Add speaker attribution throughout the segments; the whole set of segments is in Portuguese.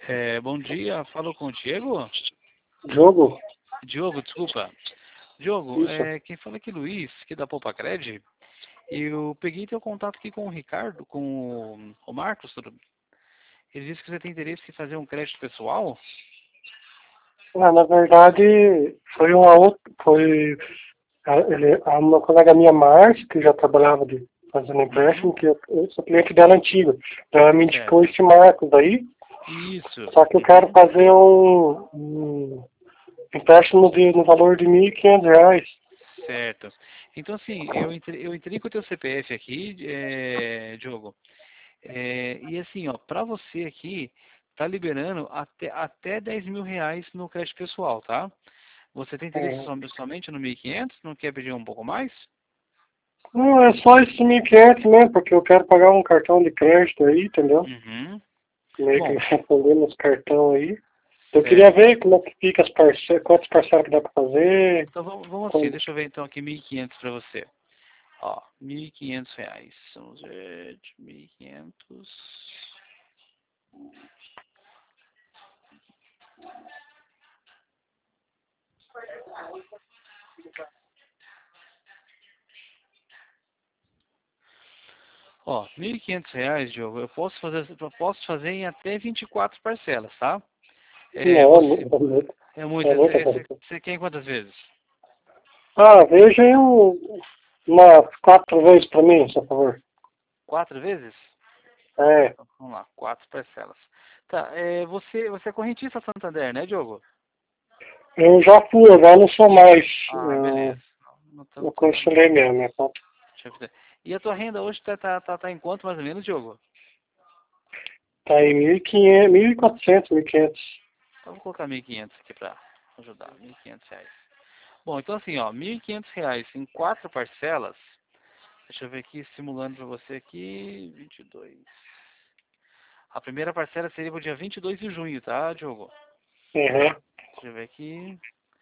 Speaker 1: Bom dia, falo com o Diego?
Speaker 2: Jogo?
Speaker 1: Diogo, desculpa. Diogo,
Speaker 2: Isso.
Speaker 1: quem fala aqui é Luiz, que da Poupa Cred. Eu peguei teu contato aqui com o Ricardo, com o Marcos. Ele disse que você tem interesse em fazer um crédito pessoal?
Speaker 2: Na verdade, foi uma outra, uma colega minha, Márcia, que já trabalhava fazendo
Speaker 1: Uhum,
Speaker 2: empréstimo, que eu sou cliente dela antiga. Ela me indicou
Speaker 1: certo.
Speaker 2: esse Marcos aí,
Speaker 1: Isso.
Speaker 2: só que eu quero
Speaker 1: Uhum,
Speaker 2: fazer um empréstimo no valor de R$ 1.500.
Speaker 1: certo. Então, assim, eu entrei com o teu CPF aqui, Diogo. E assim, ó, para você aqui, tá liberando até R$ 10.000 no crédito pessoal, tá? Você tem interesse
Speaker 2: É,
Speaker 1: somente no 1.500? Não quer pedir um pouco mais?
Speaker 2: não, é só esse 1.500 mesmo, porque eu quero pagar um cartão de crédito aí, entendeu?
Speaker 1: Uhum.
Speaker 2: Meio que
Speaker 1: Bom,
Speaker 2: respondendo os cartão aí. Eu queria
Speaker 1: certo.
Speaker 2: ver como é que fica as parcelas, quantas parcelas que dá para fazer.
Speaker 1: Então vamos assim, deixa eu ver então aqui 1.500 para você. Ó, R$ 1.500. Vamos ver, 1.500. Ó, R$ 1.500, Diogo, eu posso fazer em até 24 parcelas, tá? É,
Speaker 2: Não,
Speaker 1: você, é
Speaker 2: é
Speaker 1: muitas.
Speaker 2: muita coisa.
Speaker 1: Você quer em quantas vezes?
Speaker 2: Veja aí umas 4 vezes para mim, por favor.
Speaker 1: 4 vezes?
Speaker 2: É,
Speaker 1: Vamos lá, 4 parcelas. Tá, você é correntista Santander, né, Diogo?
Speaker 2: eu já fui, agora não sou mais.
Speaker 1: Ah, beleza.
Speaker 2: Eu
Speaker 1: Então,
Speaker 2: cancelei mesmo, minha conta.
Speaker 1: deixa eu ver. E a tua renda hoje tá em quanto mais ou menos, Diogo?
Speaker 2: Tá em 1.500, 1.400, 1.500.
Speaker 1: Então vou colocar 1.500 aqui para ajudar. R$ 1.500. Bom, então assim, ó, R$ 1.500 em 4 parcelas. Deixa eu ver aqui, simulando para você aqui, 22. A primeira parcela seria pro dia 22 de junho, tá, Diogo?
Speaker 2: Uhum.
Speaker 1: Deixa eu ver aqui.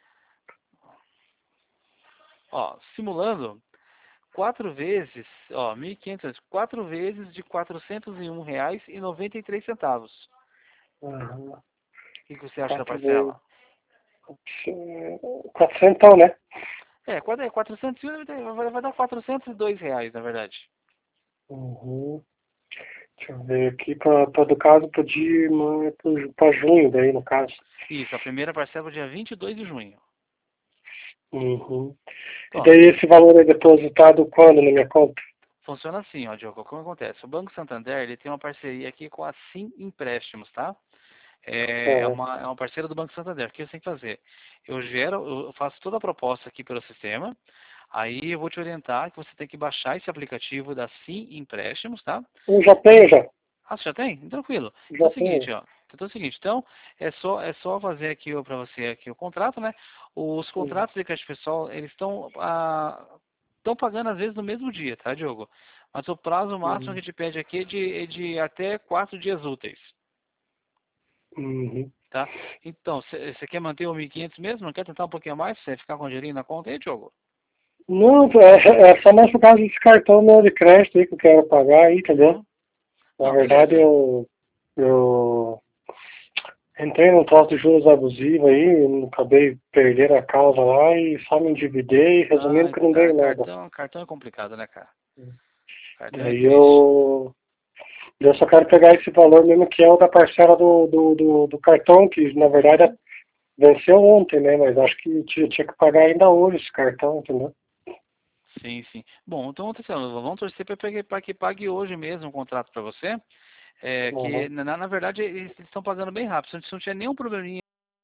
Speaker 1: Ó, simulando, 4 vezes, ó, 1.500, 4 vezes de R$ 401,93.
Speaker 2: Uhum.
Speaker 1: O que você acha da
Speaker 2: 4 vezes.
Speaker 1: parcela?
Speaker 2: 400, né?
Speaker 1: É 400, vai dar R$ 402, na verdade.
Speaker 2: Uhum. Deixa eu ver aqui, do caso, para junho, daí, no caso.
Speaker 1: Isso, a primeira parcela é dia 22 de junho.
Speaker 2: Uhum. E
Speaker 1: Ó,
Speaker 2: daí esse valor é depositado quando na minha conta?
Speaker 1: funciona assim, ó, Diogo, como acontece? O Banco Santander, ele tem uma parceria aqui com a Sim Empréstimos, tá?
Speaker 2: Uhum.
Speaker 1: É uma parceira do Banco Santander. O que você tem que fazer? Eu faço toda a proposta aqui pelo sistema, aí eu vou te orientar que você tem que baixar esse aplicativo da Sim Empréstimos, tá?
Speaker 2: Eu já tenho,
Speaker 1: E,
Speaker 2: já.
Speaker 1: você já tem? Tranquilo. Então
Speaker 2: Já
Speaker 1: é o
Speaker 2: tenho.
Speaker 1: seguinte, ó. Então é o seguinte, então é só fazer aqui para você aqui o contrato, né? Os
Speaker 2: Uhum.
Speaker 1: contratos de crédito pessoal, eles estão pagando às vezes no mesmo dia, tá, Diogo? Mas o prazo máximo que
Speaker 2: Uhum.
Speaker 1: te pede aqui é de até 4 dias úteis,
Speaker 2: Uhum.
Speaker 1: tá? Então, você quer manter o 1.500 mesmo? Não quer tentar um pouquinho mais? Você ficar com o dinheirinho na conta aí, Diogo?
Speaker 2: Não, é só mais por causa desse cartão meu de crédito aí que eu quero pagar aí, entendeu?
Speaker 1: Uhum.
Speaker 2: Na
Speaker 1: Não,
Speaker 2: verdade,
Speaker 1: beleza.
Speaker 2: eu entrei num troço de juros abusivo aí, acabei perdendo a causa lá e só me endividei, resumindo que não dei nada.
Speaker 1: Cartão é complicado, né, cara? Cartão é
Speaker 2: Daí
Speaker 1: triste.
Speaker 2: eu só quero pegar esse valor mesmo que é o da parcela do cartão, que na verdade
Speaker 1: Uhum.
Speaker 2: venceu ontem, né? Mas acho que tinha que pagar ainda hoje esse cartão, entendeu?
Speaker 1: Sim, sim. Bom, então vamos torcer para que pague hoje mesmo o contrato para você. Que
Speaker 2: Uhum.
Speaker 1: na verdade eles estão pagando bem rápido. Se não tiver nenhum probleminha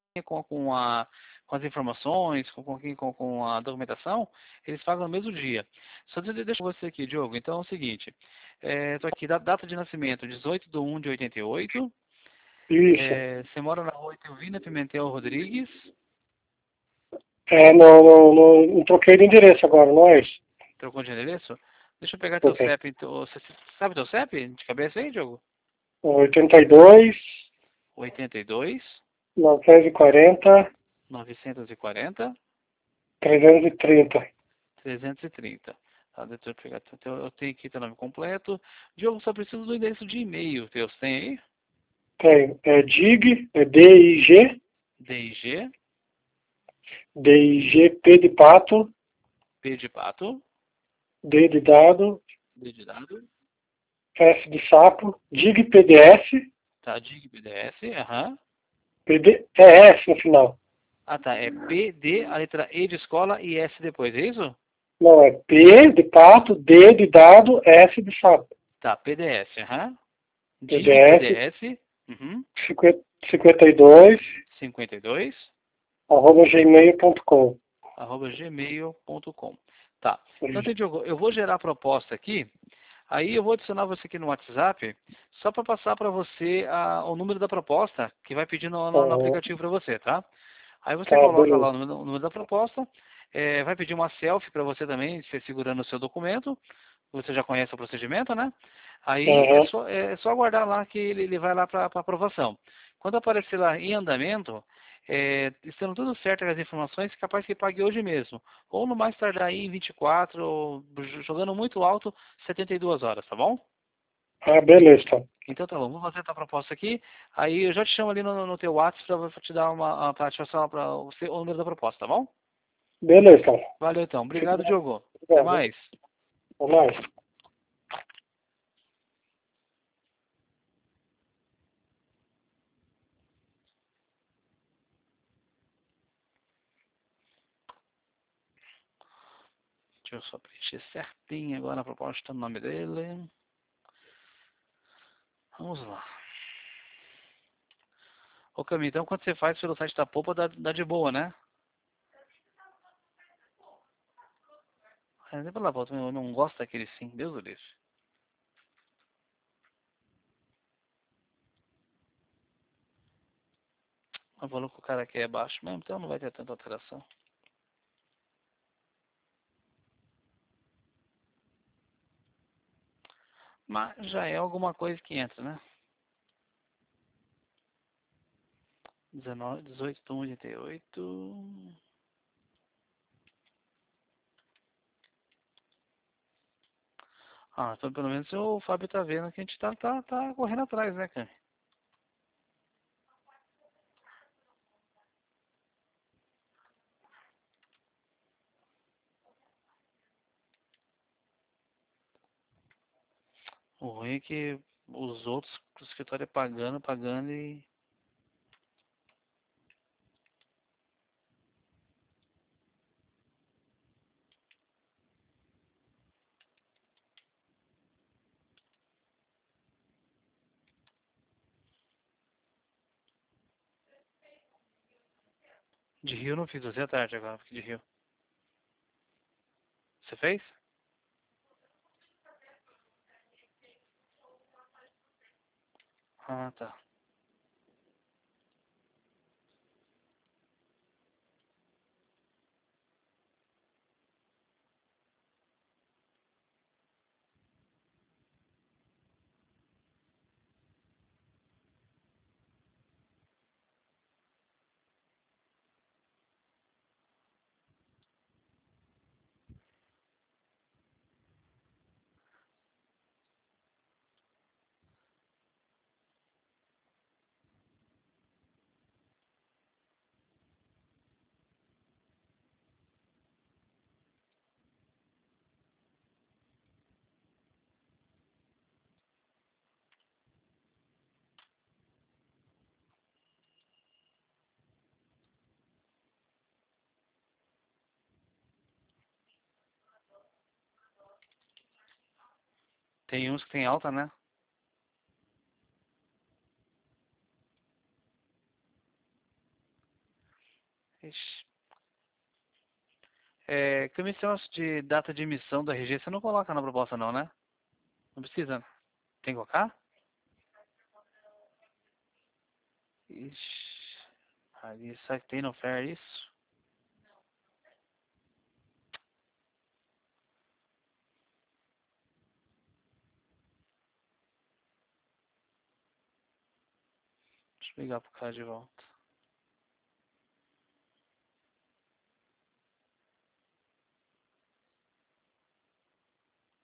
Speaker 1: com as informações, com a documentação, eles pagam no mesmo dia. Só deixa você aqui, Diogo. Então é o seguinte, estou aqui, data de nascimento, 18/1 de 88.
Speaker 2: Isso.
Speaker 1: Você mora na rua Etelvina Pimentel Rodrigues.
Speaker 2: Não troquei de endereço agora, não é isso?
Speaker 1: Trocou de endereço? Deixa eu pegar teu
Speaker 2: Ok.
Speaker 1: CEP. Você sabe teu CEP de cabeça aí, Diogo?
Speaker 2: 82,
Speaker 1: 82
Speaker 2: 940,
Speaker 1: 940
Speaker 2: 330.
Speaker 1: 330. Tá, deixa eu pegar. Eu tenho aqui teu nome completo. Diogo, só preciso do endereço de e-mail teu. Você tem aí?
Speaker 2: Tem. É DIG, é DIG,
Speaker 1: DIG,
Speaker 2: DIG, P de pato,
Speaker 1: P de pato,
Speaker 2: D de dado,
Speaker 1: D de dado,
Speaker 2: S de sapo, DIG PDS,
Speaker 1: tá, DIG PDS, aham.
Speaker 2: PD, é S no final.
Speaker 1: Ah, tá, é P, D, a letra E de escola e S depois, é isso?
Speaker 2: Não, é P de pato, D de dado, S de sapo.
Speaker 1: Tá, PDS, aham. DIG
Speaker 2: PDS
Speaker 1: PDS, uhum,
Speaker 2: 52,
Speaker 1: 52,
Speaker 2: arroba gmail.com.
Speaker 1: arroba gmail.com. Tá. Então, assim, Diogo, eu vou gerar a proposta aqui, aí eu vou adicionar você aqui no WhatsApp, só para passar para você o número da proposta, que vai pedir no
Speaker 2: Uhum.
Speaker 1: aplicativo para você, tá? Aí você
Speaker 2: Tá,
Speaker 1: coloca lá
Speaker 2: beleza.
Speaker 1: o número da proposta, vai pedir uma selfie para você também, você segurando o seu documento, você já conhece o procedimento, né? Aí é
Speaker 2: Uhum.
Speaker 1: só, é só aguardar lá que ele vai lá para aprovação. Quando aparecer lá em andamento, estando tudo certo com as informações, capaz que pague hoje mesmo. Ou no mais tardar aí em 24, ou jogando muito alto, 72 horas, tá bom?
Speaker 2: Ah, beleza, então.
Speaker 1: Então tá bom, vou fazer a proposta aqui. Aí eu já te chamo ali no teu WhatsApp para te dar para te passar o número da proposta, tá bom?
Speaker 2: Beleza, então.
Speaker 1: Valeu então.
Speaker 2: Fico
Speaker 1: Obrigado,
Speaker 2: bem.
Speaker 1: Diogo. Até
Speaker 2: Obrigado.
Speaker 1: mais.
Speaker 2: Até mais.
Speaker 1: Deixa eu só preencher certinho agora a proposta no nome dele. Vamos lá. Ô Camille, então quando você faz pelo site da Poupa, dá de boa, né? É, pela volta, eu não gosto daquele sim, Deus o livre. O valor que o cara quer é baixo mesmo, então não vai ter tanta alteração. Mas já é alguma coisa que entra, né? 19, 18, 88. Ah, então pelo menos o Fábio tá vendo que a gente tá correndo atrás, né, cara? O ruim é que os outros, o escritório é pagando e... De Rio eu não fiz, hoje à tarde agora, porque de Rio. Você fez? Ah, tá. Tem uns que tem alta, né? Ixi. Que emissão de data de emissão do RG você não coloca na proposta não, né? Não precisa, né? Tem que colocar? Ixi. Ali, será que tem no FAIR isso? Deixa eu ligar pro cara de volta.